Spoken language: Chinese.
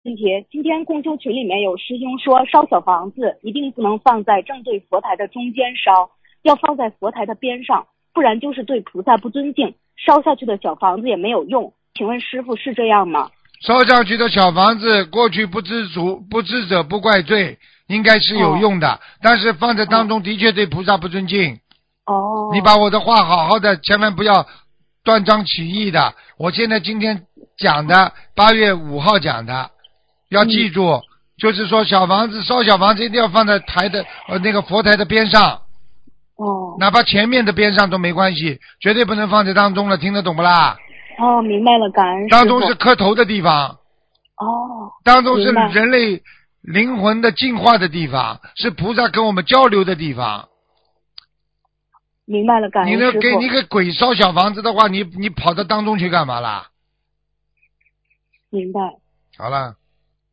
问题，今天共修群里面有师兄说，烧小房子一定不能放在正对佛台的中间烧，要放在佛台的边上，不然就是对菩萨不尊敬，烧下去的小房子也没有用。请问师傅是这样吗？ 烧上去的小房子，过去不知足，不知者不怪罪，应该是有用的，但是放在当中的确对菩萨不尊敬。你把我的话好好的，千万不要断章取义的。我现在今天讲的8月5号讲的，要记住，就是说烧小房子一定要放在台的那个佛台的边上。哪怕前面的边上都没关系，绝对不能放在当中了，听得懂不啦？ 明白了，感恩师父。 当中是磕头的地方。当中是人类灵魂的进化的地方，是菩萨跟我们交流的地方。 明白了，感恩师父。 你给鬼烧小房子的话，你跑到当中去干嘛啦？ 明白。 好了。